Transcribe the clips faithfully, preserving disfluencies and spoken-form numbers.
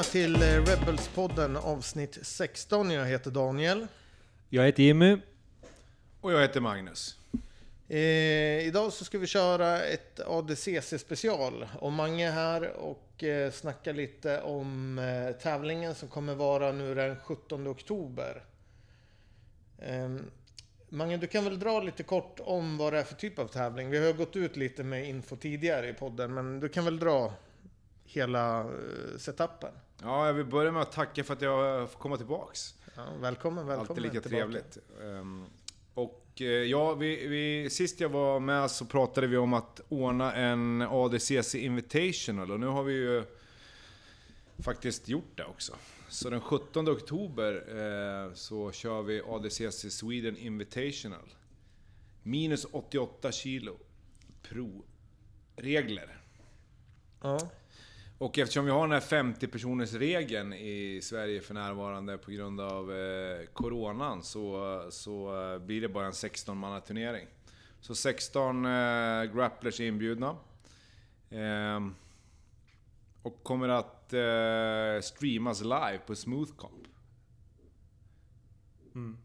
till Rebels-podden avsnitt sexton. Jag heter Daniel. Jag heter Jimmy. Och jag heter Magnus. Eh, idag så ska vi köra ett A D C C-special. Och Mange här och eh, snacka lite om eh, tävlingen som kommer vara nu den sjuttonde oktober. Eh, Mange, du kan väl dra lite kort om vad det är för typ av tävling. Vi har gått ut lite med info tidigare i podden, men du kan väl dra hela eh, setupen. Ja, jag vill börja med att tacka för att jag får komma tillbaks. Ja, välkommen, välkommen. Alltid lika tillbaka. trevligt. Um, och uh, ja, vi, vi, sist jag var med så pratade vi om att ordna en A D C C Invitational. Och nu har vi ju faktiskt gjort det också. Så den sjuttonde oktober uh, så kör vi A D C C Sweden Invitational. Minus åttioåtta kilo pro-regler. Ja. Och eftersom vi har den här femtio personers regeln i Sverige för närvarande på grund av eh, coronan så, så eh, blir det bara en sexton-manna-turnering. Så sexton eh, grapplers är inbjudna. Eh, och kommer att eh, streamas live på Smoothcomp. Mm.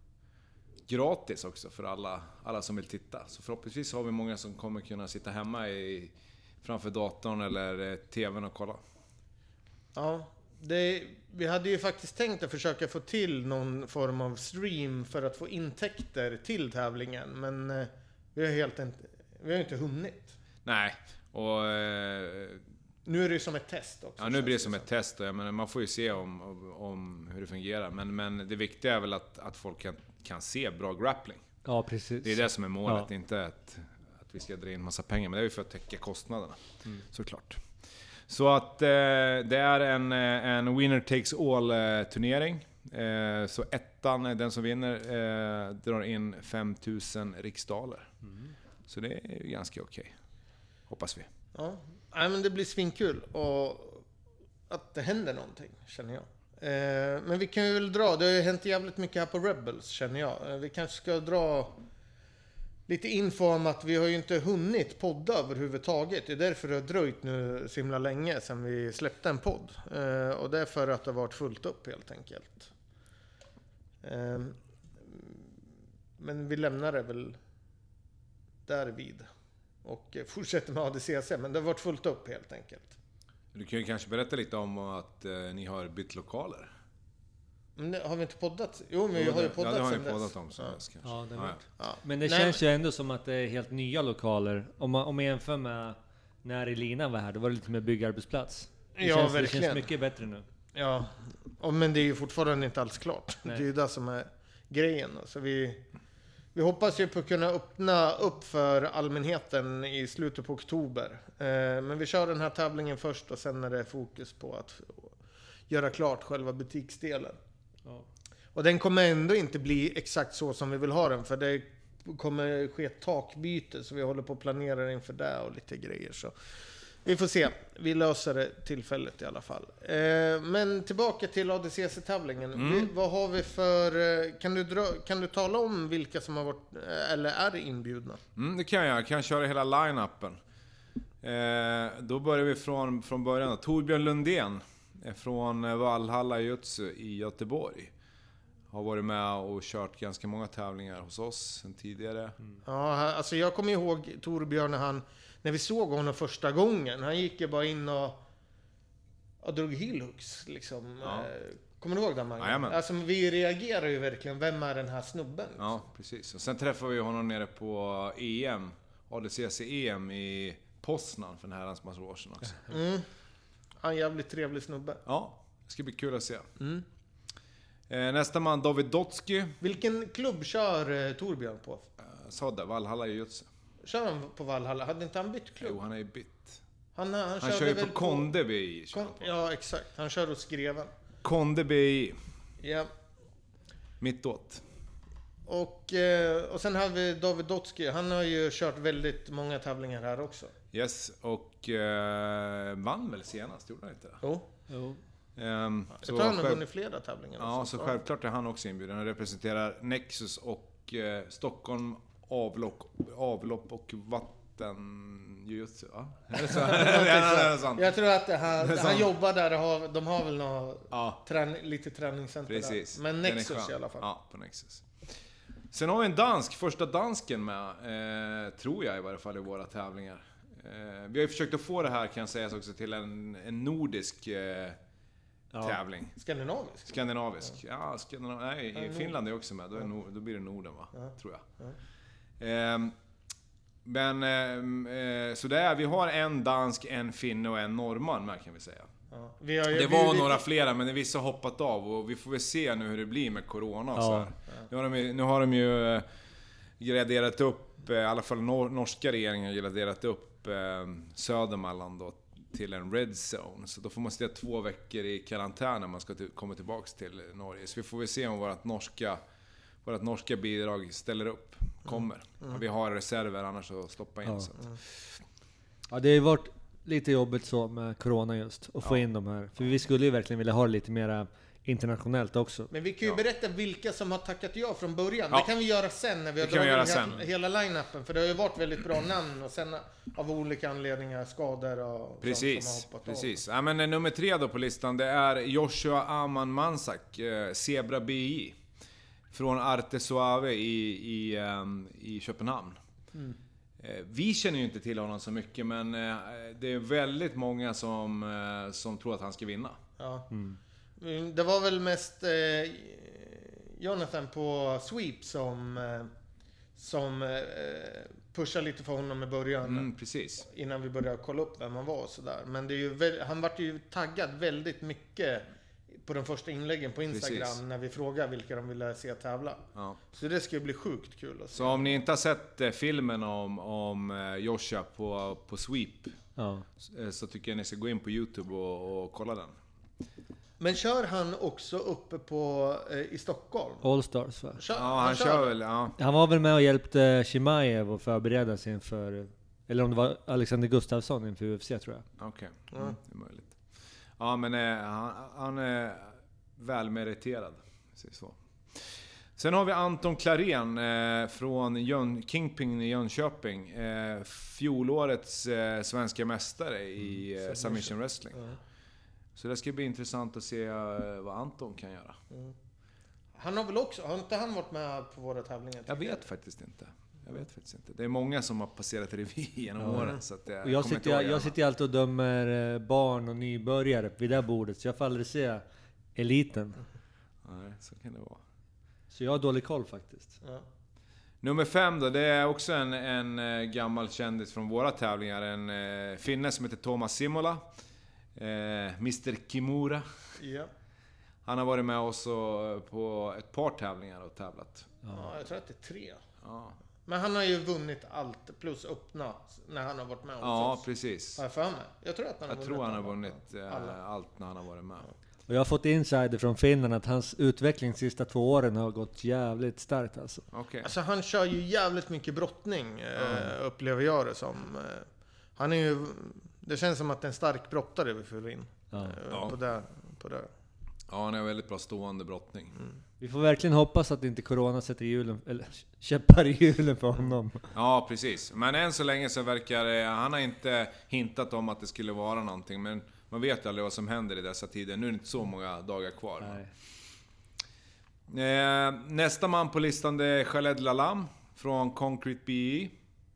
Gratis också för alla, alla som vill titta. Så förhoppningsvis har vi många som kommer kunna sitta hemma i framför datorn eller tvn och kolla. Ja, det, vi hade ju faktiskt tänkt att försöka få till någon form av stream för att få intäkter till tävlingen, men eh, vi har helt inte, vi har inte hunnit. Nej, och eh, nu är det ju som ett test också. ja, nu blir det som ett test. Jag menar, man får ju se om, om hur det fungerar, men, men det viktiga är väl att, att folk kan, kan se bra grappling. Ja, precis. Det är det som är målet, Ja. inte att vi ska dra in massa pengar, men det är ju för att täcka kostnaderna, Mm. såklart. Så att eh, det är en, en winner takes all eh, turnering. Eh, så ettan, den som vinner, eh, drar in fem tusen riksdaler. Mm. Så det är ju ganska okej. Hoppas vi. Ja, nej, men det blir svinkul och att det händer någonting, känner jag. Eh, men vi kan ju väl dra, det har ju hänt jävligt mycket här på Rebels, känner jag. Eh, vi kanske ska dra lite info om att vi har ju inte hunnit podda överhuvudtaget. Det är därför det har dröjt nu så himla länge sedan vi släppte en podd. Eh, och det är för att det har varit fullt upp helt enkelt. Eh, men vi lämnar det väl därvid. Och fortsätter med A D C C. Men det har varit fullt upp helt enkelt. Du kan ju kanske berätta lite om att eh, ni har bytt lokaler. Men det, har vi inte poddat? Jo, men vi har ju poddat ja, det har sen ni poddat dess. om. Så Ja. kanske. Ja, det Ja, vet. Ja. Men det Nej, känns ju ändå som att det är helt nya lokaler. Om man, om man jämför med när Elina var här, då var det lite mer byggarbetsplats. Det, Ja, känns, det verkligen. känns mycket bättre nu. Ja, och, men det är ju fortfarande inte alls klart. Nej. Det är ju det som är grejen. Så vi, vi hoppas ju på att kunna öppna upp för allmänheten i slutet på oktober. Eh, men vi kör den här tävlingen först och sen är det fokus på att göra klart själva butiksdelen. Ja. Och den kommer ändå inte bli exakt så som vi vill ha den, för det kommer ske ett takbyte, så vi håller på att planera inför det och lite grejer. Så vi får se. Vi löser det tillfället i alla fall. Eh, men tillbaka till A D C C-tävlingen. Mm. Vi, vad har vi för... Eh, kan, du dra, kan du tala om vilka som har varit, eh, eller är inbjudna? Mm, det kan jag. Jag kan köra hela line-upen. Eh, då börjar vi från, från början. Torbjörn Lundén är från Valhalla Jutsu i Göteborg. Har varit med och kört ganska många tävlingar hos oss sen tidigare. Mm. Ja, alltså jag kommer ihåg Torbjörn när han... När vi såg honom första gången. Han gick ju bara in och... och drog heelhooks liksom. Ja. Eh, Kommer du ihåg det, Magnus? Jajamän. Alltså vi reagerar ju verkligen. Vem är den här snubben? Ja, precis. Och sen träffade vi honom nere på E M, A D C C E M i Poznan för en herrans massa år sedan också. Mm. Han är en jävligt trevlig snubbe. Ja, det ska bli kul att se. Mm. Eh, nästa man, David Dotsky. Vilken klubb kör eh, Torbjörn på? Eh, Sodda, Valhalla Jutsu. Kör han på Valhalla? Hade inte han bytt klubb? Jo, han är ju bytt. Han, han, Han körde kör ju väl på Konde B I. Kon- ja, exakt. Han kör hos Greven. Konde B I. Ja. Mittåt. Och, eh, och sen har vi David Dotsky. Han har ju kört väldigt många tävlingar här också. Yes, och eh, vann väl senast, gjorde han inte det? Jo. Jo. Ehm, Jag så tror han har själv- vunnit flera tävlingar. Ja, också. så självklart är han också inbjuden. Han representerar Nexus och eh, Stockholm avlopp, avlopp och vatten vatten jujutsu, ja. Är det så? Ja, det är sant. Jag tror att det här, Det är han sant. jobbar där, och har, de har väl några Ja, trän, lite träningscenter precis. där. Men Den är Nexus skön. i alla fall. Ja, på Nexus. Sen har vi en dansk, första dansken med, eh, tror jag i varje fall i våra tävlingar. Eh, vi har ju försökt att få det här, kan sägas också, till en, en nordisk eh, Ja. tävling. Skandinavisk. Skandinavisk. Ja, Skandinav- nej, Ja, i Nord- Finland är också med. Då, är Nord, då blir det Norden, va? Ja. Tror jag. Ja. Ehm, men, ehm, eh, så det är, vi har en dansk, en finne och en norrman med, kan vi säga. Ja. Vi har ju Det var bjudit- några flera, men vissa har hoppat av och vi får väl se nu hur det blir med corona och Ja. så här. Nu har de, ju- nu har de ju eh, graderat upp, eh, i alla fall nor- norska regeringen har graderat upp eh, Södermanland då till en red zone. Så då får man sitta två veckor i karantän när man ska till, komma tillbaks till Norge. Så vi får väl se om vårt norska, vårt norska bidrag ställer upp, kommer. Mm. Ja, vi har reserver annars att stoppa in. Ja. Så att, Ja, det har ju varit lite jobbigt så med corona just, att få Ja. in de här. För vi skulle ju verkligen vilja ha det lite mer internationellt också. Men vi kan ju Ja. berätta vilka som har tackat ja från början. Ja. Det kan vi göra sen när vi har Det kan vi göra dragit sen. he- hela line-upen. För det har ju varit väldigt bra namn och sen av olika anledningar, skador och sånt som Precis, har hoppat precis. Ja, men eh, nummer tre då på listan, det är Joshua Aman Mansak, eh, Zebra B I. Från Arte Suave i, i, ehm, i Köpenhamn. Mm. Eh, vi känner ju inte till honom så mycket, men eh, det är väldigt många som, eh, som tror att han ska vinna. av. Ja. Mm. Mm, Det var väl mest eh, Jonathan på Sweep som, eh, som eh, pushade lite för honom i början. Mm, precis. Innan vi började kolla upp vem han var och sådär. Men det är ju väl, han vart ju taggad väldigt mycket på de första inläggen på Instagram. Precis. När vi frågade vilka de ville se tävla. Ja. Så det ska ju bli sjukt kul att se. Så om ni inte har sett eh, filmen om, om eh, Joshua på, på Sweep, Ja. eh, så tycker jag ni ska gå in på YouTube och, och kolla den. Men kör han också uppe på, eh, i Stockholm? All Stars va? Kör, Ja, han kör väl, ja. Han var väl med och hjälpte Chimaev att förbereda sig inför, eller om det var Alexander Gustafsson inför U F C tror jag. Okej, Ja. mm, det är möjligt. Ja, men eh, han, han är välmeriterad. Precis så. Sen har vi Anton Klarén eh, från Jön, Kingpin i Jönköping. Eh, fjolårets eh, svenska mästare i eh, submission wrestling. Ja. Så det ska bli intressant att se eh, vad Anton kan göra. Mm. Han har väl också, har inte han varit med på våra tävlingar? Jag vet faktiskt inte. Jag vet faktiskt inte. Det är många som har passerat revy genom Ja. åren. Så att jag, Och jag, kommer inte sitter, ihåg jag, jag alla. sitter ju alltid och dömer eh, barn och nybörjare vid det här bordet, så jag får aldrig se eliten. Nej, så kan det vara. Så jag har dålig koll faktiskt. Ja. Nummer fem då, det är också en, en eh, gammal kändis från våra tävlingar. En eh, finne som heter Thomas Simola. Eh, mister Kimura. Ja. Han har varit med oss och, på ett par tävlingar och tävlat. ja, jag tror att det är tre. Ja, Men han har ju vunnit allt plus öppna när han har varit med hos ja oss. precis. Har jag för mig. Jag tror att han har Jag vunnit tror han har alla. vunnit eh, Alla. allt när han har varit med. Och jag har fått insider från Finland att hans utveckling de sista två åren har gått jävligt starkt alltså. Okej. Alltså han kör ju jävligt mycket brottning, eh, upplever jag det som. Eh, han är ju... Det känns som att det är en stark brottare vi får in. Ja. Eh, Ja. På det, på det. Ja, han är väldigt bra stående brottning. Vi får verkligen hoppas att inte corona sätter hjulen, eller käppar i hjulen för honom. Ja, precis. Men än så länge så verkar det, han har inte hintat om att det skulle vara någonting. Men man vet ju aldrig vad som händer i dessa tider. Nu är det inte så många dagar kvar. Nej. Eh, nästa man på listan det är Khaled Lalam från Concrete B I.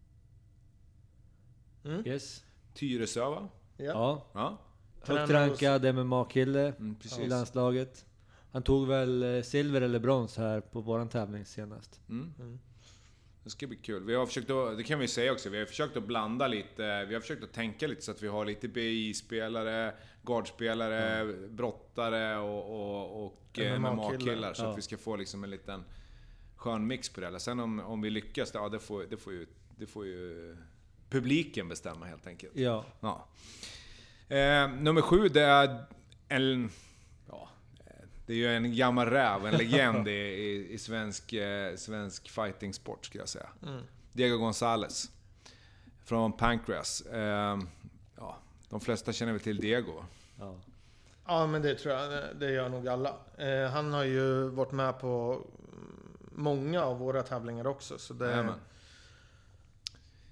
Yes. Tyresö, va? Ja. Ja. Ja, Högt Tränar hos- rankad M M A-kille mm, i precis. landslaget. Han tog väl eh, silver eller brons här på våran tävling senast. Mm. Mm. Det ska bli kul. Vi har försökt att, det kan vi säga också, vi har försökt att blanda lite, vi har försökt att tänka lite så att vi har lite B I-spelare, guardspelare, brottare och, och, och eh, M M A-killar. Så Ja. att vi ska få liksom en liten skön mix på det hela. Sen om, om vi lyckas, ja det får, det får ju, det får ju publiken bestämma helt enkelt. Ja. Ja. Eh, nummer sju, det är en... Ja, det är ju en gammal räv, en legend i, i, i svensk, eh, svensk fighting-sport skulle jag säga. Mm. Diego González. Från Pancras. Eh, ja, de flesta känner väl till Diego. Ja. Ja, men det tror jag. Det gör nog alla. Eh, han har ju varit med på många av våra tävlingar också. Så det, Jajamän.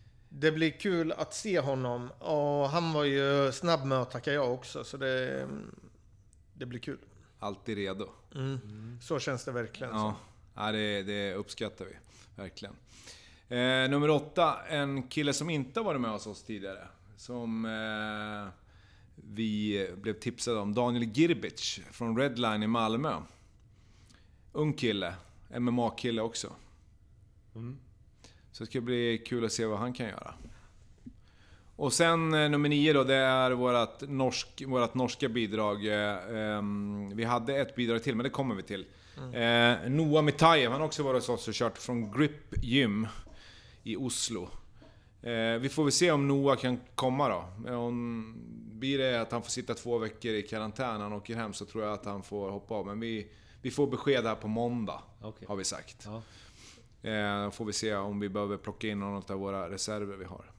det blir kul att se honom. Och han var ju snabb med att tacka jag också. Så det, det blir kul. Alltid redo. Mm. Mm. Så känns det verkligen. Ja, ja det, det uppskattar vi. Verkligen. Eh, nummer åtta. En kille som inte har varit med hos oss tidigare. Som eh, vi blev tipsade om. Daniel Girbic från Redline i Malmö. Ung kille. M M A-kille också. Mm. Så det ska bli kul att se vad han kan göra. Och sen eh, nummer nio då, det är vårat, norsk, vårat norska bidrag. Eh, eh, vi hade ett bidrag till, men det kommer vi till. Mm. Eh, Noah Mitayev, han har också varit hos oss och kört från Grip Gym i Oslo. Eh, vi får väl se om Noah kan komma då. Om blir det att han får sitta två veckor i karantän när han åker hem, så tror jag att han får hoppa av. Men vi, vi får besked här på måndag, okay. Har vi sagt. Ja. Eh, får vi se om vi behöver plocka in någon av våra reserver vi har.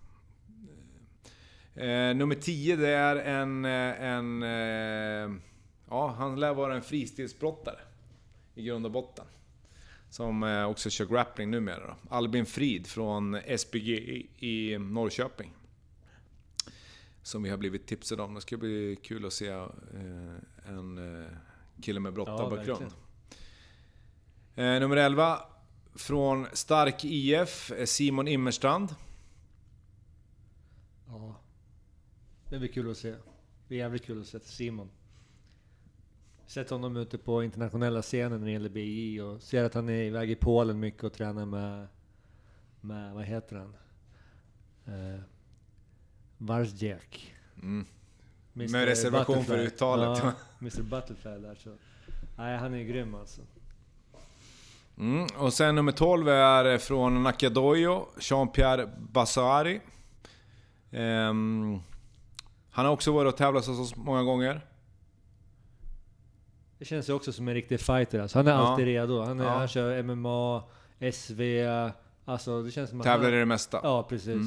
Eh, nummer tio, det är en... en eh, ja, han lär vara en fristilsbrottare i grund och botten. Som eh, också kör grappling numera då. Albin Frid från S B G i, i Norrköping. Som vi har blivit tipsade om. Det ska bli kul att se eh, en eh, kille med brottarbakgrund. Ja, eh, nummer elva. Från Stark I F, Simon Immerstrand. Ja, det blir kul att se. Det är jävligt kul att se Simon. Sett honom ute på internationella scenen när det gäller B I och ser att han är iväg i Polen mycket och tränar med, med vad heter han? Eh, Varsjek. Mm. Med reservation Butterfly. För uttalet. Ja, mister Butterfly där så. Nej, han är ju grym alltså. Mm. Och sen nummer tolv är från Nakadoyo, Jean-Pierre Bassari. Um, han har också varit och tävlat hos oss många gånger. Det känns ju också som en riktig fighter alltså. Han är ja. alltid redo. Han, är, ja. han kör M M A, S V, alltså det känns som att tävlar han... i det mesta. Ja, precis. Mm.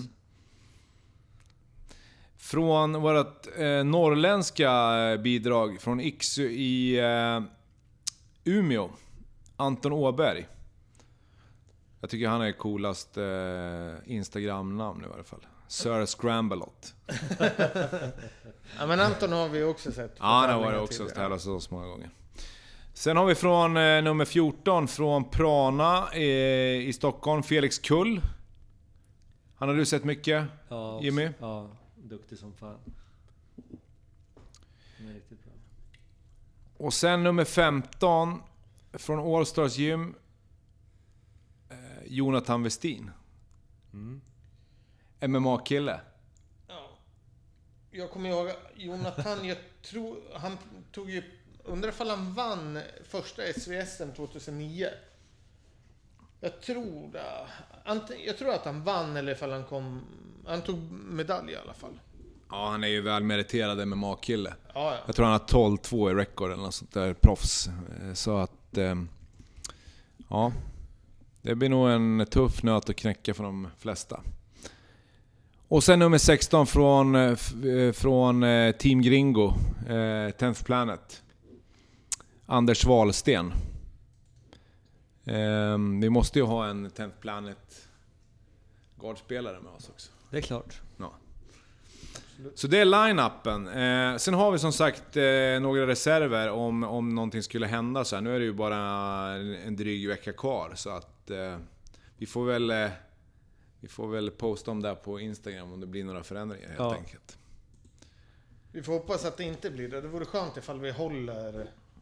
Från vårt eh, norrländska bidrag från Iksu i eh, Umeå, Anton Åberg. Jag tycker han är coolast eh, Instagram-namn i varje fall. Sir Scramblelot. Ja, men Anton har vi också sett. Ja, han har varit också tävlat hos oss många gånger. Sen har vi från eh, nummer fjorton från Prana eh, i Stockholm, Felix Kull. Han har du sett mycket, ja, Jimmy? Ja, duktig som fan. Han är riktigt bra. Och sen nummer femton från Allstars Gym, eh, Jonathan Westin. Mm. M M A-kille. Ja. Jag kommer ihåg Jonathan, jag tror han tog ju, undrar ifall han vann första S V S-en tjugohundranio. Jag tror det. Jag tror att han vann, eller ifall han kom, han tog medalj i alla fall. Ja, han är ju väl meriterad M M A-kille. Ja, ja. Jag tror han har tolv två i rekord eller något sånt där, proffs. Så att ja, det blir nog en tuff nöt att knäcka för de flesta. Och sen nummer sexton från, från Team Gringo, eh, tenth Planet. Anders Wahlsten. Eh, vi måste ju ha en tenth Planet guardspelare med oss också. Det är klart. Ja. Så det är line-upen. Eh, sen har vi som sagt eh, några reserver om, om någonting skulle hända så här. Nu är det ju bara en, en dryg vecka kvar, så att eh, vi får väl... Eh, Vi får väl posta om det på Instagram om det blir några förändringar helt ja. enkelt. Vi får hoppas att det inte blir det. Det vore skönt ifall vi håller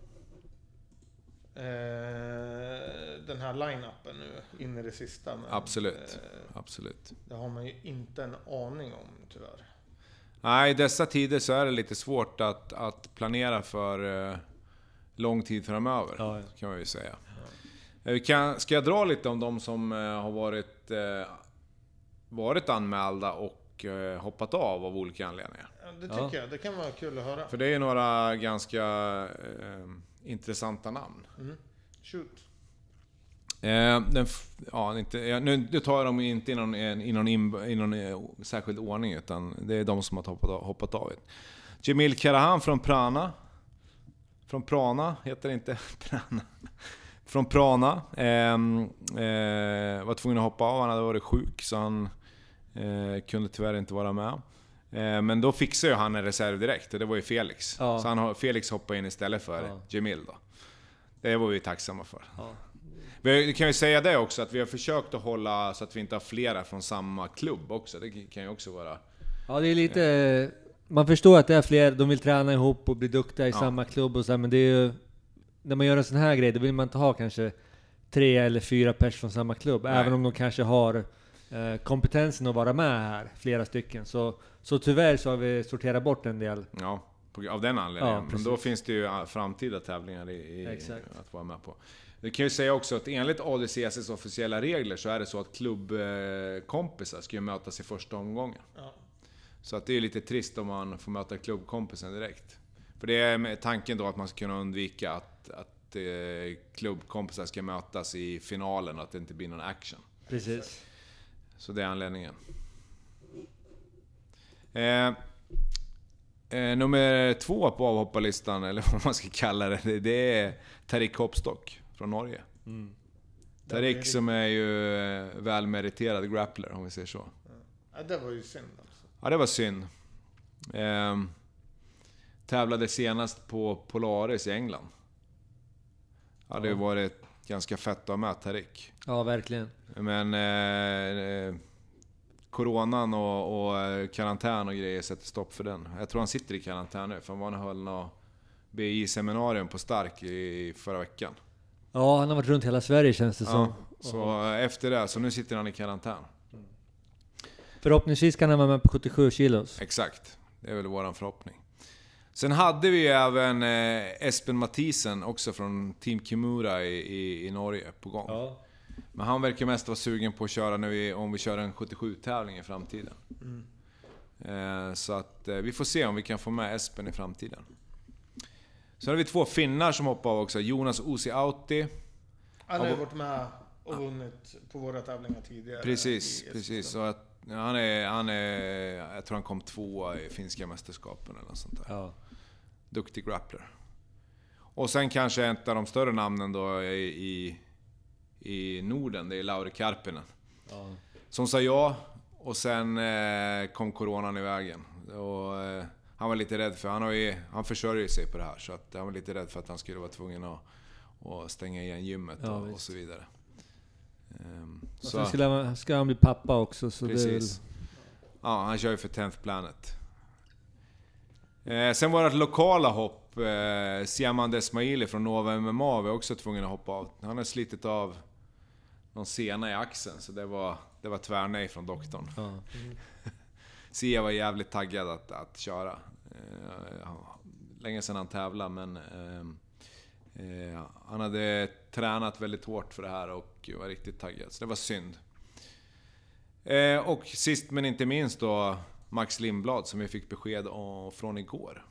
eh, den här line-upen nu in i det sista. Men, absolut, eh, absolut. Det har man ju inte en aning om tyvärr. Nej, i dessa tider så är det lite svårt att, att planera för eh, lång tid framöver, ja, ja. kan man ju säga. Ja. Vi kan, ska jag dra lite om de som eh, har varit... Eh, varit anmälda och eh, hoppat av av olika anledningar. Ja, det tycker ja. jag. Det kan vara kul att höra. För det är några ganska eh, intressanta namn. Mm. Shoot. Eh, den, ja, inte, ja, nu, nu tar jag dem inte i någon, i någon, i någon eh, särskild ordning, utan det är de som har hoppat av. Hoppat av. Jamil Karahan från Prana. Från Prana heter det inte. Prana. Från Prana. Eh, eh, var tvungen att hoppa av. Han hade varit sjuk, så han Eh, kunde tyvärr inte vara med. Eh, men då fixade ju han en reserv direkt, och det var ju Felix. Ja. Så han, Felix hoppade in istället för Ja. Jamil då. Det var vi tacksamma för. Ja. Vi kan ju säga det också, att vi har försökt att hålla så att vi inte har flera från samma klubb också. Det kan ju också vara... Ja, det är lite... Man förstår att det är fler, de vill träna ihop och bli duktiga i Ja. samma klubb och så här, men det är ju... När man gör en sån här grej, då vill man inte ha kanske tre eller fyra pers från samma klubb. Nej. Även om de kanske har eh, kompetensen att vara med här, flera stycken. Så, så tyvärr så har vi sorterat bort en del. Ja, på, av den anledningen. Ja, men precis. då finns det ju ah, framtida tävlingar i, i Exakt. att vara med på. Det kan ju säga också att enligt A D C S:s officiella regler så är det så att klubbkompisar ska ju mötas i första omgången. Ja. Så att det är lite trist om man får möta klubbkompisen direkt. För det är med tanken då att man ska kunna undvika att, att eh, klubbkompisar ska mötas i finalen och att det inte blir någon action. Precis. Så det är anledningen. Eh, eh, nummer två på avhopparlistan, eller vad man ska kalla det, det är Tarik Hopstock från Norge. Mm. Tarik som är ju eh, välmeriterad grappler, om vi säger så. Ja, det var ju synd alltså. Ja, det var synd. Eh, tävlade senast på Polaris i England. Ja, det Ja. var ett ganska fett att ha med Tarik. Ja, verkligen. Men eh, coronan och, och karantän och grejer sätter stopp för den. Jag tror han sitter i karantän nu, för han var och höll något B I-seminarium på Stark i förra veckan. Ja, han har varit runt hela Sverige känns det som. Ja, så efter det, så nu sitter han i karantän. Förhoppningsvis kan han vara med på sjuttiosju kilos. Exakt, det är väl våran förhoppning. Sen hade vi även eh, Espen Mathisen också från Team Kimura i, i, i Norge på gång. Ja. Men han verkar mest vara sugen på att köra när vi, om vi kör en sjuttiosju-tävling i framtiden. Mm. Eh, så att eh, vi får se om vi kan få med Espen i framtiden. Så har vi två finnar som hoppar av också. Jonas Usi Auti. Han har ju Ja, varit med och vunnit på våra tävlingar tidigare. Precis, i- precis. Så att, ja, han är, han är, jag tror han kom tvåa i finska mästerskapen eller något sånt där. Ja. Duktig grappler. Och sen kanske ett av de större namnen då i, i, i Norden, det är Lauri Karpinen. Ja. Som sa ja, och sen eh, kom coronan i vägen. Och, eh, han var lite rädd för, han, har ju, han försörjer sig på det här, så att han var lite rädd för att han skulle vara tvungen att, att stänga igen gymmet Ja, och, och visst. så vidare. Ehm, Och så, sen skulle han, ska han bli pappa också. Så precis. det är väl, Ja, han kör ju för tenth Planet. Eh, sen var det ett lokala hopp. Eh, Siaman Desmaili från Nova M M A var också tvungen att hoppa av. Han har slitit av någon sena i axeln, så det var, det var tvärnej från doktorn. ja. Sia var jävligt taggad att, att köra. Eh, ja, länge sedan han tävlade, men eh, eh, han hade tränat väldigt hårt för det här och var riktigt taggad, så det var synd. Eh, och sist men inte minst då Max Lindblad, som vi fick besked om från igår.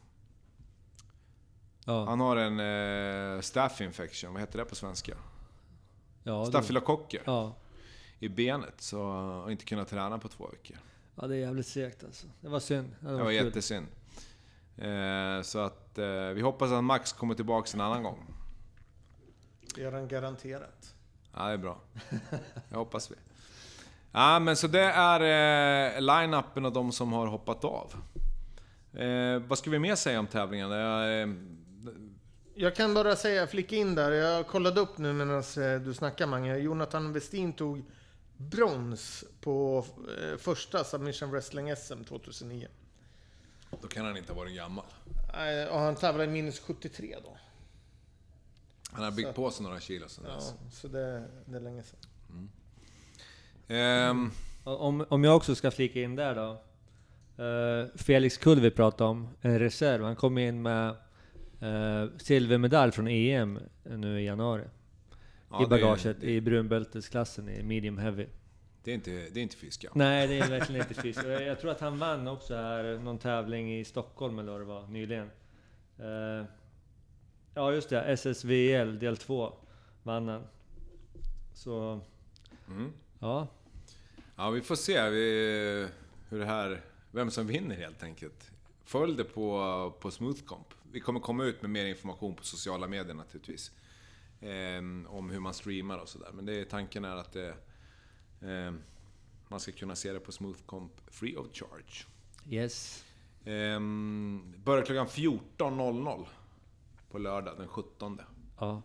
Ja. Han har en eh, staph infection, vad heter det på svenska? Ja, det- Stafylokocker ja. i benet, så har inte kunnat träna på två veckor. ja, det är jävligt segt alltså. Det var synd. Det Det var kul. jättesynd. Eh, så att eh, vi hoppas att Max kommer tillbaka en annan gång. Det gör han garanterat. Ja, det är bra. Jag hoppas vi. Ja, men så det är eh, line-upen och de som har hoppat av. Eh, vad ska vi mer säga om tävlingen? Jag, eh, Jag kan bara säga, flicka in där. Jag kollade upp nu medan eh, du snackar, Mange. Jonathan Westin tog brons på eh, första Submission Wrestling S M tjugohundranio. då kan han inte ha varit gammal. Eh, Och han tävlade i minus sjuttiotre då. Han har byggt Så- på sig några kilo sedan Ja, dess. så det, det är länge sedan. Ehm, Om, om jag också ska flika in där då. Uh, Felix Kull vi pratade om, en reserv. Han kom in med uh, silvermedalj från E M nu i januari. ja, I bagaget, Det, det, i brunbältesklassen i medium heavy. det är inte, det är inte fiska. Nej, det är verkligen inte fisk. Jag, jag tror att han vann också här någon tävling i Stockholm eller vad det var nyligen. Uh, ja just det, S S V L del två vann han. Så Mm. ja, Ja, vi får se vi, hur det här, vem som vinner helt enkelt. Följ det på, på Smoothcomp. Vi kommer komma ut med mer information på sociala medier naturligtvis. Ehm, om hur man streamar och sådär. Men det, tanken är att det, ehm, Man ska kunna se det på Smooth Comp free of charge. Yes. Ehm, börjar klockan fjorton noll noll på lördag den sjuttonde. Ja.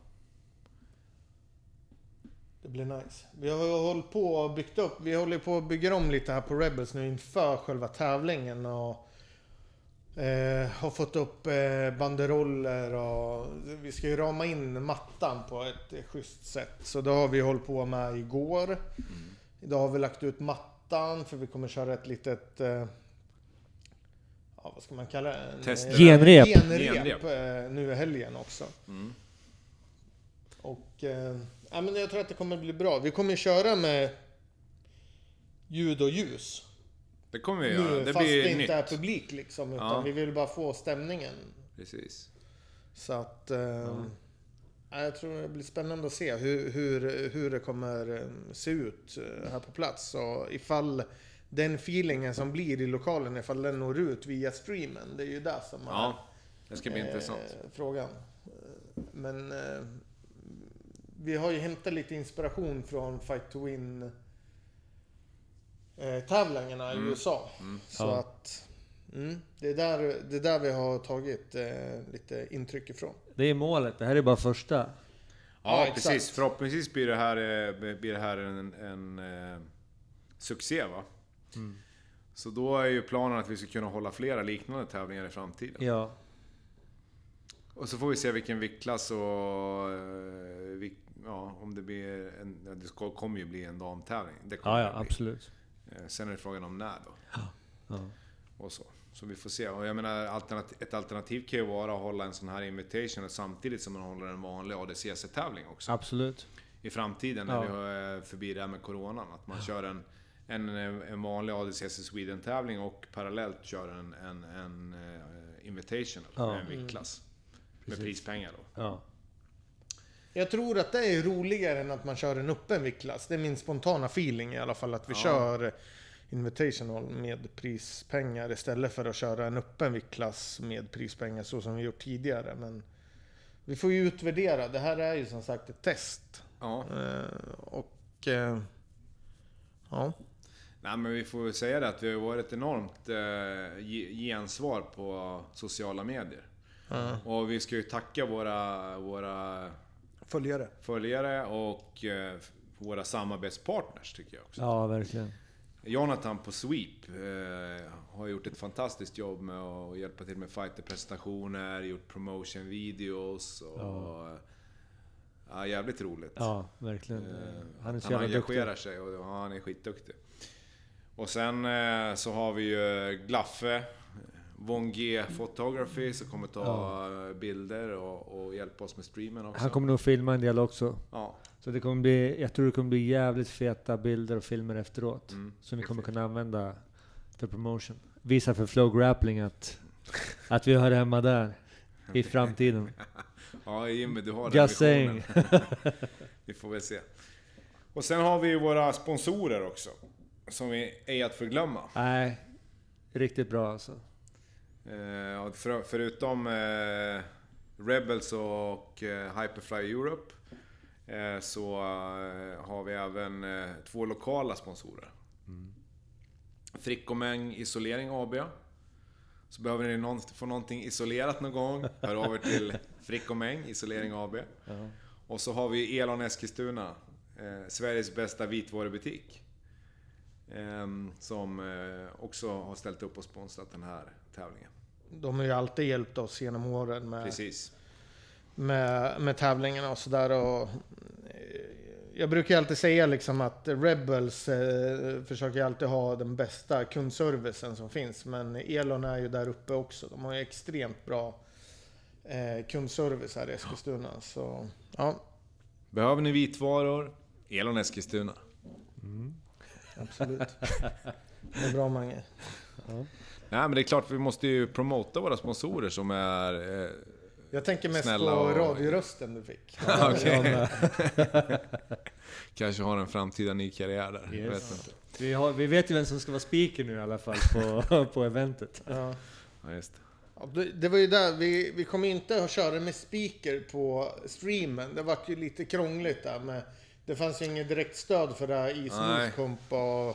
Det blir nice. Vi har hållit på och byggt upp. Vi håller på att bygga om lite här på Rebels nu inför själva tävlingen. Och eh, har fått upp eh, banderoller och vi ska ju rama in mattan på ett eh, schysst sätt. Så det har vi hållit på med igår. Mm. Idag har vi lagt ut mattan för vi kommer köra ett litet... Eh, ja, vad ska man kalla det? Test. Genrep. Genrep. Genrep eh, nu i helgen också. Mm. Och... Eh, Ja, men jag tror att det kommer bli bra. Vi kommer köra med ljud och ljus. Det kommer vi göra. Det fast blir det inte nytt. är publik liksom. Utan Ja. vi vill bara få stämningen. Precis. Så att... Eh, ja. Jag tror det blir spännande att se hur, hur, hur det kommer se ut här på plats. Och ifall den feelingen som blir i lokalen, ifall den når ut via streamen. Det är ju där som ja, är det ska bli eh, intressant. frågan. Men... Eh, vi har ju hämtat lite inspiration från Fight to Win eh, tävlingarna mm. i U S A. Mm. Så ja. att mm, det, är där, det är där vi har tagit eh, lite intryck ifrån. Det är målet, det här är bara första. Ja, ja precis. Exakt. Förhoppningsvis blir det här, blir det här en, en, en succé, va? Mm. Så då är ju planen att vi ska kunna hålla flera liknande tävlingar i framtiden. Ja. Och så får vi se vilken viktklass och eh, ja, om det blir en, det kommer ju bli en damtävling. Det kommer ja, ja absolut. Sen är det frågan om när då. Ja. Ja. Och så. Så vi får se. Och jag menar, alternativ, ett alternativ kan ju vara att hålla en sån här invitation samtidigt som man håller en vanlig A D C C-tävling också. Absolut. I framtiden när ja. vi är förbi det här med coronan. Att man ja. kör en, en, en vanlig A D C C Sweden-tävling och parallellt kör en, en, en uh, invitation ja. med en viktklass. Med prispengar då. Ja. Jag tror att det är roligare än att man kör en öppen viktklass. Det är min spontana feeling i alla fall. Att vi ja. kör Invitational med prispengar istället för att köra en öppen viktklass med prispengar så som vi gjort tidigare. Men vi får ju utvärdera. Det här är ju som sagt ett test. Ja. Uh, och... Uh, ja. Nej, men vi får säga det att vi har varit enormt uh, gensvar på sociala medier. Mm. Och vi ska ju tacka våra, våra följare. följare och eh, våra samarbetspartners tycker jag också. Ja, verkligen. Jonathan på Sweep eh, har gjort ett fantastiskt jobb med att hjälpa till med fighterpresentationer, gjort promotion-videos och ja. Ja, jävligt roligt. Ja, verkligen. Eh, han är så han engagerar duktig. sig och ja, han är skitduktig. Och sen eh, så har vi ju Glaffe Von G Photography som kommer ta ja. bilder och, och hjälpa oss med streamen också. Han kommer nog filma en del också. Ja. Så det kommer bli, jag tror det kommer bli jävligt feta bilder och filmer efteråt. Mm, som vi kommer kunna använda för promotion. Visa för Flow Grappling att, att vi hör hemma där i framtiden. Ja, Jimmy, du har Just den visionen. Vi får väl se. Och sen har vi våra sponsorer också. Som vi är att förglömma. Nej, riktigt bra alltså. Eh, för, förutom eh, Rebels och eh, Hyperfly Europe eh, så eh, har vi även eh, två lokala sponsorer. Mm. Frickomäng Isolering A B. Så behöver ni någon, få någonting isolerat någon gång, hör över till Frickomäng Isolering A B. Ja. Och så har vi Elon Eskilstuna, eh, Sveriges bästa vitvarubutik. Eh, som eh, också har ställt upp och sponsrat den här tävlingen. De har ju alltid hjälpt oss genom åren med, Precis. med, med tävlingarna och sådär. Och jag brukar alltid säga liksom att Rebels eh, försöker alltid ha den bästa kundservicen som finns. Men Elon är ju där uppe också. De har ju extremt bra eh, kundservice här i Eskilstuna. Så, ja. Behöver ni vitvaror? Elon Eskilstuna. Mm. Absolut. Det är bra, Mange. Ja. Nej, men det är klart vi måste ju promota våra sponsorer som är eh, jag tänker mest på och... radiorösten du fick. Ja, okay. Kanske har en framtida ny karriär där. Yes. Vet inte. Vi, har, vi vet ju vem som ska vara speaker nu i alla fall på, på eventet. Ja. Ja, just det. Ja, det, det var ju där, vi, vi kommer inte att köra med speaker på streamen. Det var ju lite krångligt där med, det fanns ju inget direkt stöd för det här i Smooth Comp och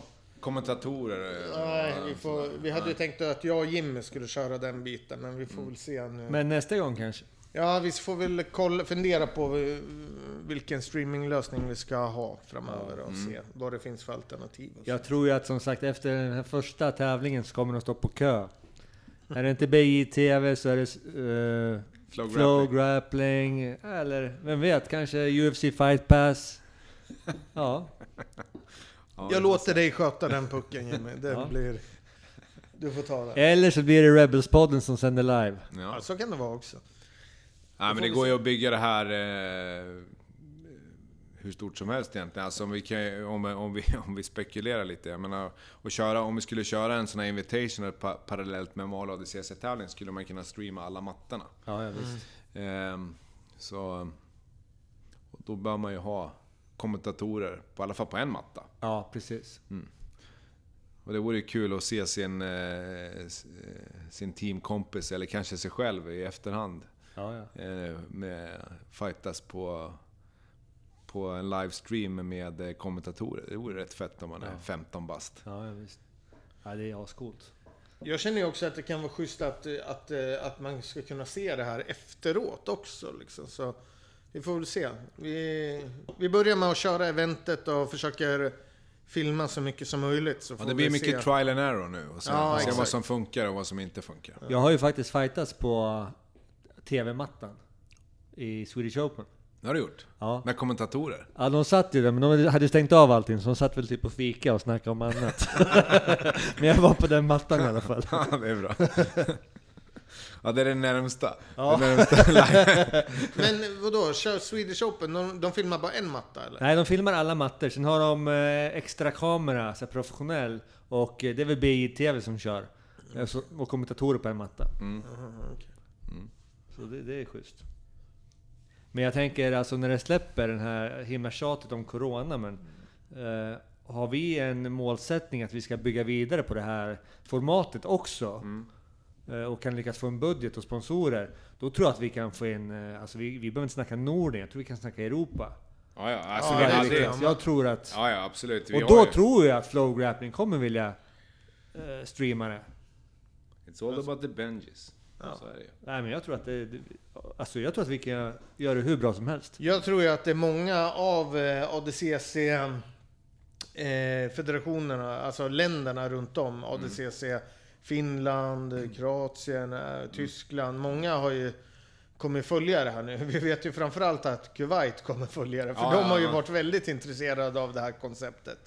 kommentatorer. Nej, vi, får, vi hade ju tänkt att jag och Jimmy skulle köra den biten, men vi får Mm. väl se nu. Men nästa gång kanske? Ja, vi får väl kolla, fundera på eh, vilken streaminglösning vi ska ha framöver och Mm. se vad det finns för alternativ. och så. Jag tror ju att som sagt efter den här första tävlingen så kommer de stå på kö. Är det inte B I T V så är det uh, Flow Flow grappling. Grappling, eller vem vet, kanske U F C Fight Pass. Ja, Ja, Jag låter dig sköta den pucken, Jimmy. Den Ja. blir... Du får ta den. eller så blir det Rebels-podden som sänder live. Ja. Ja, så kan det vara också. Nej, men får det vi går se. ju att bygga det här eh, hur stort som helst egentligen. Alltså om vi, kan, om, om vi, om vi spekulerar lite. Jag menar, och köra, om vi skulle köra en sån här invitational pa, parallellt med Mala A D C C-tävling skulle man kunna streama alla mattorna. Ja, ja visst. Ehm, så och då bör man ju ha kommentatorer, på i alla fall på en matta. Ja, precis. Och det vore ju kul att se sin, eh, s- eh, sin teamkompis, eller kanske sig själv i efterhand. Ja, ja. Eh, med fightas på, på en livestream med eh, kommentatorer. Det vore rätt fett om man är Ja. femton bast. Ja, ja visst. Ja, det är ascoolt. Jag känner ju också att det kan vara schysst att, att, eh, att man ska kunna se det här efteråt också. Liksom. Så vi får väl se. Vi, vi börjar med att köra eventet och försöker filma så mycket som möjligt. Så Ja, får det blir vi mycket se. trial and error nu. Och se, Ja, se vad exakt. som funkar och vad som inte funkar. Jag har ju faktiskt fightats på T V-mattan i Swedish Open. Det har du gjort. Ja. Med kommentatorer. Ja, de satt ju där, men de hade stängt av allting, så de satt väl typ på fika och snackade om annat. Men jag var på den mattan i alla fall. Ja, det är bra. Ja, det är det närmsta. Ja. Det närmsta live. Men vadå, kör Swedish Open? De, de filmar bara en matta eller? Nej, de filmar alla mattor. Sen har de eh, extra kamera, så här professionell. Och eh, det är väl B I T V som kör. Eh, så, och kommentatorer på en matta. Mm. Aha, okej. Så det, det är schysst. Men jag tänker alltså när det släpper den här himla tjatet om corona, men eh, har vi en målsättning att vi ska bygga vidare på det här formatet också, Mm. eh, och kan lyckas få en budget och sponsorer, då tror jag att vi kan få in, eh, alltså vi, vi behöver inte snacka Norden, jag tror vi kan snacka Europa. Ja, ja, alltså Ja, vi det är hade, viktigt. ja, Så jag tror att, ja, absolut. Vi och har då ju- tror jag att Flow Grappling kommer vilja eh, streama det. It's all about the Benjis. Ja. Så är det ju. Nej, men jag tror att det, det alltså jag tror att vi kan göra det hur bra som helst. Jag tror ju att det är många av eh, A D C C eh, federationerna, alltså länderna runt om, A D C C, Finland, Kroatien, eh, Tyskland, många har ju kommer följa det här nu. Vi vet ju framförallt att Kuwait kommer följa det, för Ja, de ja, har ju ja. varit väldigt intresserade av det här konceptet.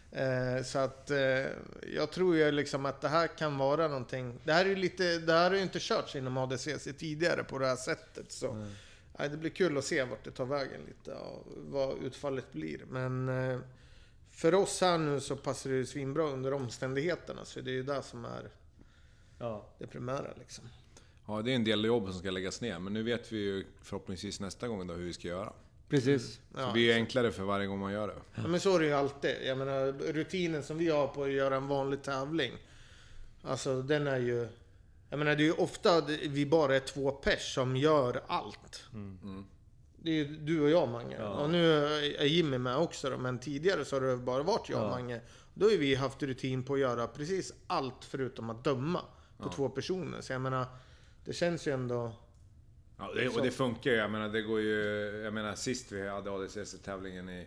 Eh, så att eh, jag tror ju liksom att det här kan vara någonting. Det här är ju lite, det här har ju inte körts inom A D C C tidigare på det här sättet, så Mm. nej, det blir kul att se vart det tar vägen lite och vad utfallet blir. Men eh, för oss här nu så passar det ju svinbra under omständigheterna, så det är ju det som är Ja. det primära liksom. Ja, det är en del jobb som ska läggas ner. Men nu vet vi ju förhoppningsvis nästa gång då hur vi ska göra. Precis. Så Ja, det blir ju enklare för varje gång man gör det. ja, men så är det ju alltid. Jag menar, rutinen som vi har på att göra en vanlig tävling, alltså den är ju, jag menar det är ju ofta vi bara är två pers som gör allt. Mm. Det är ju du och jag, Mange. Ja. Och nu är Jimmy med också då, men tidigare så har det bara varit jag och Ja. Mange. Då har vi haft rutin på att göra precis allt förutom att döma på Ja. två personer. Så jag menar, det känns ju ändå... Ja, det, och det funkar ju. Jag menar, det går ju... Jag menar, sist vi hade A D C C-tävlingen i...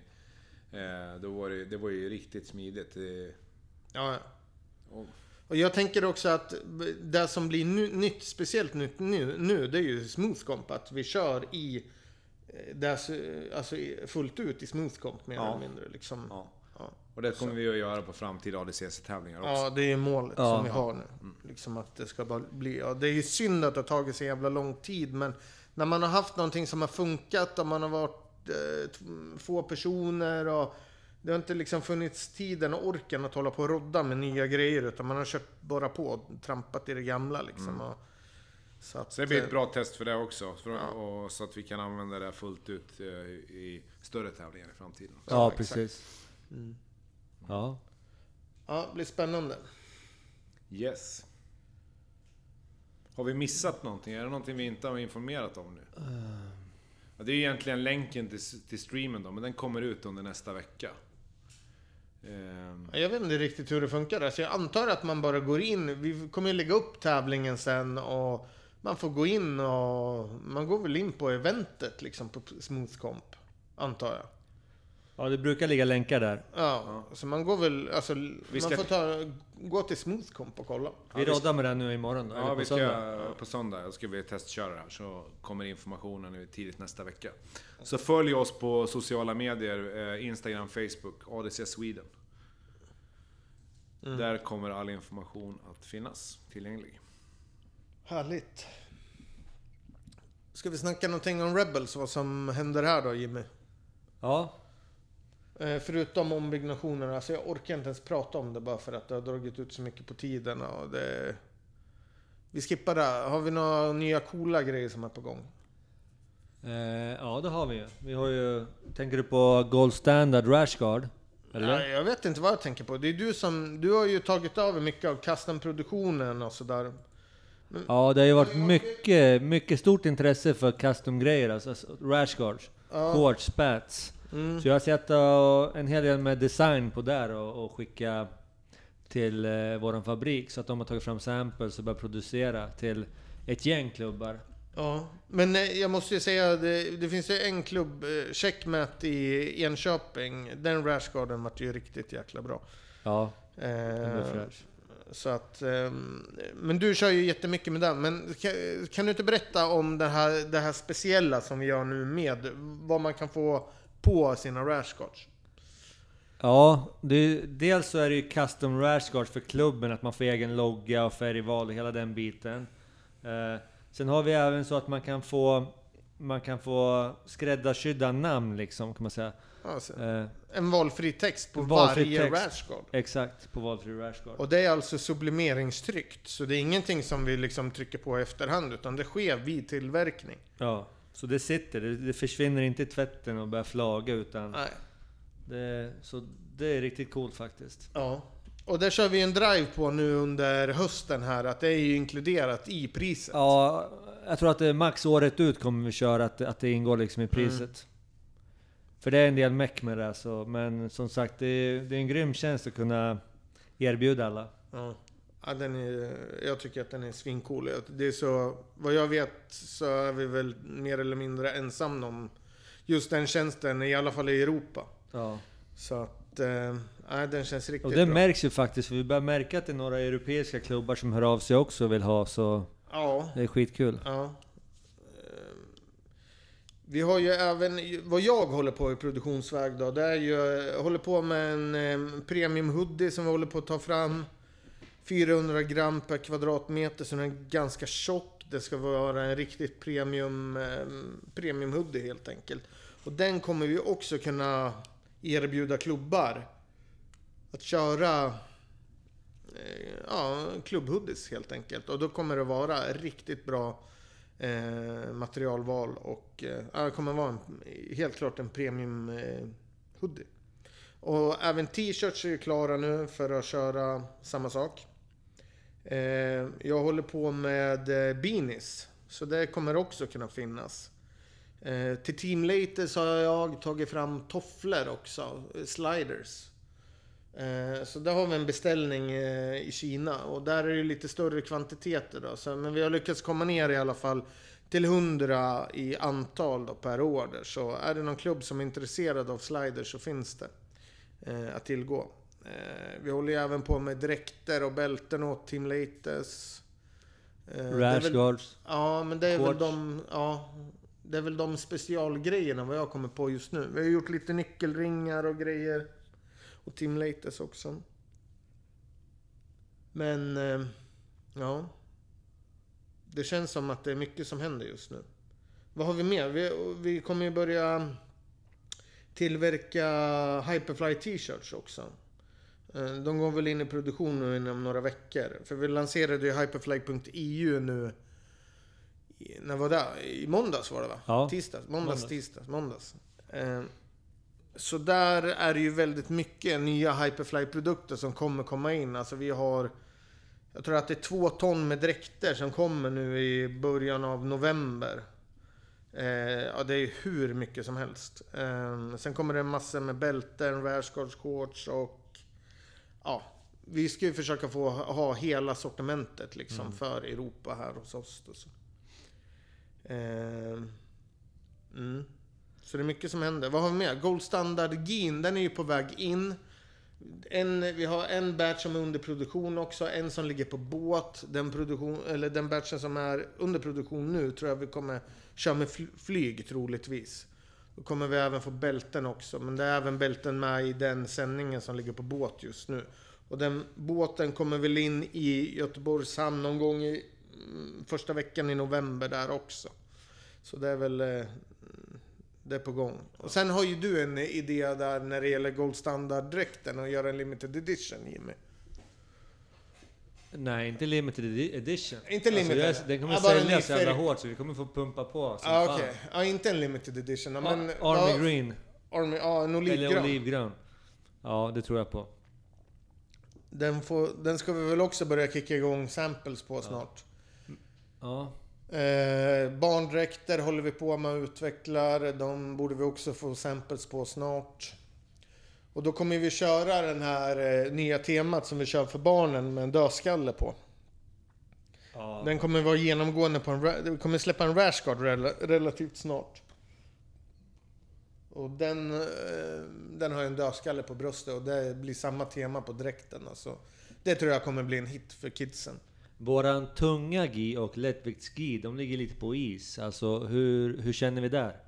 Eh, då var det, det var ju riktigt smidigt. Det, Ja. och, Och jag tänker också att det som blir nu, nytt, speciellt nytt nu, nu, det är ju Smooth Comp. Att vi kör i... eh, Det, alltså i- fullt ut i Smooth Comp mer Ja. eller mindre. Liksom. ja. Ja. Och det kommer vi att göra på framtida A D C C-tävlingar också. Ja, det är ju målet Ja. som vi har nu. Liksom att det ska bara bli... Ja, det är ju synd att det har tagit så jävla lång tid, men när man har haft någonting som har funkat och man har varit eh, t- få personer och det har inte liksom funnits tiden och orken att hålla på och rodda med nya grejer, utan man har kört bara på och trampat i det gamla liksom. Och, så, att, Så det blir eh, ett bra test för det också. För, Ja. och, så att vi kan använda det fullt ut eh, i större tävlingar i framtiden. Ja, Ja, exakt. precis. Mm. Ja. Ja, det blir spännande. Yes. Har vi missat någonting? Är det någonting vi inte har informerat om nu? Ja, det är egentligen länken till, till streamen då, men den kommer ut under nästa vecka. Eh, Jag vet inte riktigt hur det funkar. Alltså jag antar att man bara går in. Vi kommer lägga upp tävlingen sen och man får gå in och man går väl in på eventet liksom på Smooth Comp, antar jag. Ja, det brukar ligga länkar där. Ja, ja. Så man går väl, alltså Vi ska- man får ta, gå till Smooth Comp och kolla. Vi roddar med den nu imorgon då, eller Ja, på vi ska söndag. på söndag. Jag ska vi testköra det här, så kommer informationen nu tidigt nästa vecka. Så följ oss på sociala medier, eh, Instagram, Facebook, A D C Sweden. Mm. Där kommer all information att finnas tillgänglig. Härligt. Ska vi snacka någonting om Rebels, vad som händer här då, Jimmy? Ja, Eh, förutom ombyggnationerna, alltså jag orkar inte ens prata om det bara för att det har dragit ut så mycket på tiden och det... Vi skippar det. Har vi några nya coola grejer som är på gång? eh, ja det har vi ju. Vi har ju, tänker du på Gold Standard Rashguard? Eller? Nej, jag vet inte vad jag tänker på. Det är du som... Du har ju tagit över mycket av custom-produktionen och sådär. Ja, det har ju varit mycket, mycket stort intresse för custom-grejer, alltså Rashguards, Ja. Quartz, Spats. Mm. Så jag har sett uh, en hel del med design på där och, och skicka till uh, våran fabrik, så att de har tagit fram samples och börjat producera till ett gäng klubbar. Ja, men eh, jag måste ju säga, det, det finns ju en klubb, eh, Checkmat i Enköping. Den rashguarden var ju riktigt jäkla bra. Ja, den är Eh, fräsch. så att, eh, men du kör ju jättemycket med den. Men kan, kan du inte berätta om det här, det här speciella som vi gör nu med vad man kan få på sina rashguards? Ja, det, dels så är det ju custom rashguards för klubben, att man får egen logga och färgval och hela den biten. Eh, sen har vi även så att man kan få man kan få skräddarsydda namn liksom, kan man säga. Alltså, Eh, en valfri text på valfri varje text. rashguard. exakt, på valfri rashguard. Och det är alltså sublimeringstryckt. Så det är ingenting som vi liksom trycker på i efterhand, utan det sker vid tillverkning. Ja, så det sitter, det, det försvinner inte i tvätten och börjar flaga, utan Nej. det, så det är riktigt coolt faktiskt. Ja. Och där kör vi en drive på nu under hösten här, att det är ju inkluderat i priset. Ja, jag tror att det är max året ut kommer vi köra att, att det ingår liksom i priset. Mm. För det är en del meck med det, så, men som sagt, det är, det är en grym tjänst att kunna erbjuda alla. Ja. Ja, den är, jag tycker att den är svincool. Det är så, vad jag vet så är vi väl mer eller mindre ensamma om just den tjänsten, i alla fall i Europa. Ja. Så att, eh, ja, den känns riktigt Och det bra. märks ju faktiskt, för vi börjar märka att det är några europeiska klubbar som hör av sig också och vill ha, så Ja. det är skitkul. Ja. Eh, Vi har ju även, vad jag håller på i produktionsväg då, det är ju, jag håller på med en eh, premium hoodie som vi håller på att ta fram. fyrahundra gram per kvadratmeter, så den är ganska tjock. Det ska vara en riktigt premium, eh, premium hoodie helt enkelt. Och den kommer vi också kunna erbjuda klubbar att köra eh, ja, klubbhoodies helt enkelt. Och då kommer det vara riktigt bra eh, materialval och eh, ja, det kommer vara en, helt klart en premium eh, hoodie. Och även t-shirts är ju klara nu för att köra samma sak. Eh, jag håller på med eh, beanies, så det kommer också kunna finnas. Eh, till Team Latest har jag tagit fram tofflor också, eh, sliders. Eh, så där har vi en beställning eh, i Kina, och där är det lite större kvantiteter då. Så, men vi har lyckats komma ner i alla fall till hundra i antal då, per order. Så är det någon klubb som är intresserad av sliders så finns det eh, att tillgå. Eh, vi håller ju även på med dräkter och bälten åt Team Latest. Eh, det är väl- Rashguards. Ja, men det är väl Quartz. de, ja, det är väl de specialgrejerna vad jag kommer på just nu. Vi har gjort lite nyckelringar och grejer. Och Team Latest också. Men, eh, ja. Det känns som att det är mycket som händer just nu. Vad har vi mer? Vi, vi kommer ju börja tillverka Hyperfly t-shirts också. Eh, De går väl in i produktion nu inom några veckor. För vi lanserade ju hyperfly punkt e u nu. i- När var det? I måndags var det va? Ja. Tisdags, måndags, Måndags. tisdags, måndags. Eh, Så där är det ju väldigt mycket nya Hyperfly-produkter som kommer komma in. Alltså vi har, jag tror att det är två ton med dräkter som kommer nu i början av november. Eh, ja, det är hur mycket som helst. Eh, sen kommer det en massa med bälten, rashguards, shorts och ja, vi ska ju försöka få ha hela sortimentet liksom Mm. för Europa här hos oss. Och så. Eh, mm. Så det är mycket som händer. Vad har vi mer? Gold Standard Gin, den är ju på väg in. En, vi har en batch som är under produktion också, en som ligger på båt. Den, produktion, eller den batchen som är under produktion nu tror jag vi kommer köra med flyg troligtvis. Då kommer vi även få bälten också, men det är även bälten med i den sändningen som ligger på båt just nu. Och den båten kommer väl in i Göteborgs hamn någon gång i mm, första veckan i november där också. Så det är väl eh, det är på gång. Och sen har ju du en idé där när det gäller Gold Standard-dräkten och göra en limited edition, Jimmy. Nej, inte limited edi- edition. Inte limited. Alltså, jag, den kommer Ja, bara en säljas så jävla ny färg. hårt så vi kommer få pumpa på som Ja, fan. okej. Ja, inte en limited edition. Men, Men, ja, Army Green. Army, ja, en Eller olivgrön. olivgrön. Ja, det tror jag på. Den, får, den ska vi väl också börja kicka igång samples på snart. Ja. Eh, barndräkter håller vi på med att utveckla. De borde vi också få samples på snart. Och då kommer vi köra den här eh, nya temat som vi kör för barnen med en dödskalle på. Ja. Den kommer vara genomgående på en... ra- Vi kommer släppa en rash guard rel- relativt snart. Och den, eh, den har en dödskalle på bröstet och det blir samma tema på dräkten. Alltså. Det tror jag kommer bli en hit för kidsen. Våran tunga gi och lättviktsgi, de ligger lite på is. Alltså hur, hur känner vi där?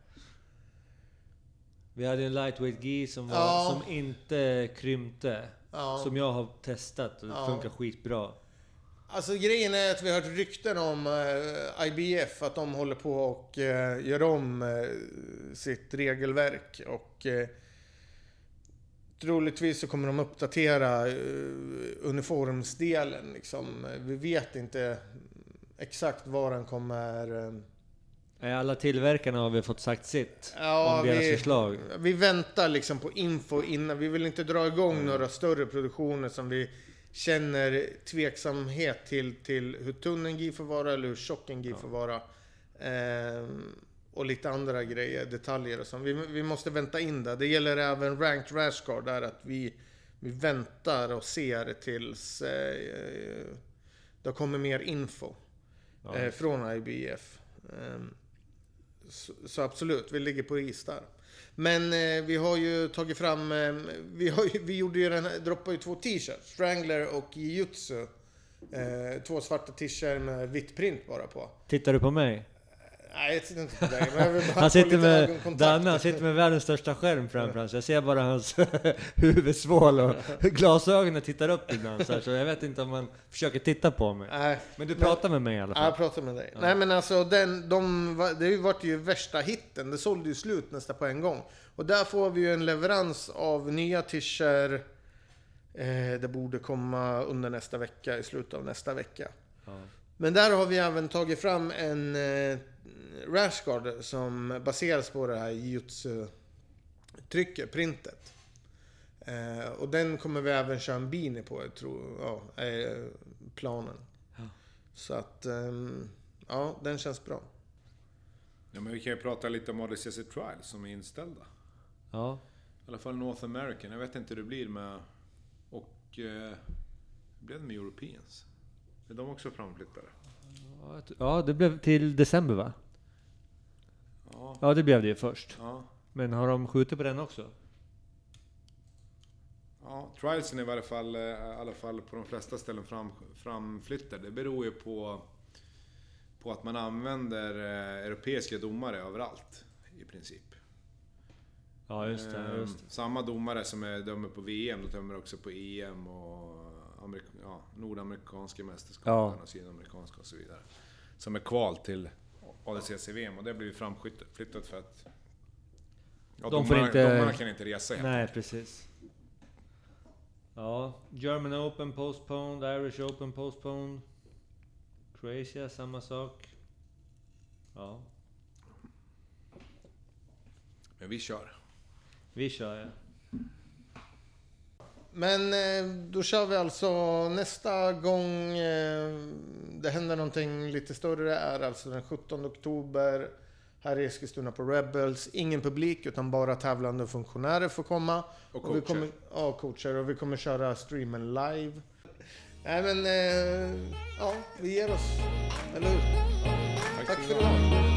Vi hade en lightweight gi som, var, Ja. som inte krympte. Ja. Som jag har testat och det Ja. funkar skitbra. Alltså grejen är att vi har hört rykten om eh, I B F att de håller på och eh, gör om eh, sitt regelverk och eh, troligtvis så kommer de uppdatera eh, uniformsdelen liksom. Vi vet inte exakt vad den kommer... Eh, Nej, alla tillverkarna har vi fått sagt sitt Ja, om deras vi- förslag. Vi väntar liksom på info innan. Vi vill inte dra igång Mm. några större produktioner som vi känner tveksamhet till, till hur tunn en gi får vara eller hur tjock en gi får vara. Ehm, och lite andra grejer, detaljer och så. Vi, vi måste vänta in det. Det gäller även Ranked Rash Guard där att vi, vi väntar och ser tills eh, det kommer mer info Ja. eh, från I B F. Ehm, så, så absolut, vi ligger på is där. Men eh, vi har ju tagit fram, eh, vi, har ju, vi gjorde ju den här, droppade ju två t-shirts, Strangler och Jiu-Jitsu. Eh, två svarta t-shirts med vitt print bara på. Tittar du på mig? Nej, jag tittar inte på dig, men jag vill bara Han få sitter lite med, ögonkontakt. Danne, han sitter med världens största skärm framför honom. Så jag ser bara hans huvudsvål och glasögonen tittar upp ibland. Så, här, så jag vet inte om man försöker titta på mig. Nej, Men du pratar med mig i alla ja, fall. jag pratar med dig. Nej men alltså, den, de, var- det vart ju värsta hitten. Det sålde ju slut nästan på en gång. Och där får vi ju en leverans av nya t-shirts. Eh, det borde komma under nästa vecka, i slutet av nästa vecka. Ja. Men där har vi även tagit fram en eh, rash guard som baseras på det här jiu-jitsu-trycket, printet. Eh, och den kommer vi även köra en beanie på, jag tror, ja, är planen. Ja. Så att, ehm, ja, den känns bra. Ja, men vi kan ju prata lite om A D C C Trials som är inställda. Ja. I alla fall North American. Jag vet inte hur det blir med... Och... Eh, hur blev det med Europeans? Är de också framflyttade? Ja, det blev till december va? Ja. Ja, det blev det ju först. Ja. Men har de skjutit på den också? Ja, trialsen är i alla fall, eh, i alla fall på de flesta ställen fram, framflyttade. Det beror ju på, på att man använder eh, europeiska domare överallt i princip. Ja, just det. Ehm, Just det. Samma domare som är dömer på V M, de dömer också på E M och amerik- ja, nordamerikanska mästerskapen Ja. och sydamerikanska och så vidare. Som är kval till A D C C V M och det blir framflyttat för att ja, De får domarna, inte- domarna kan inte resa helt. Nej, precis. Ja, German Open postponed, Irish Open postponed. Croatia, samma sak. Ja, Men vi kör. vi kör ja. Men eh, då kör vi alltså nästa gång eh, det händer någonting lite större är alltså den sjuttonde oktober. här i Eskilstuna på Rebels. Ingen publik utan bara tävlande och funktionärer får komma. Och och vi coacher. kommer, ja, coacher. Och vi kommer köra streamen live. Nej men, eh, ja, vi ger oss. Eller hur? Tack Tack så för mycket. idag.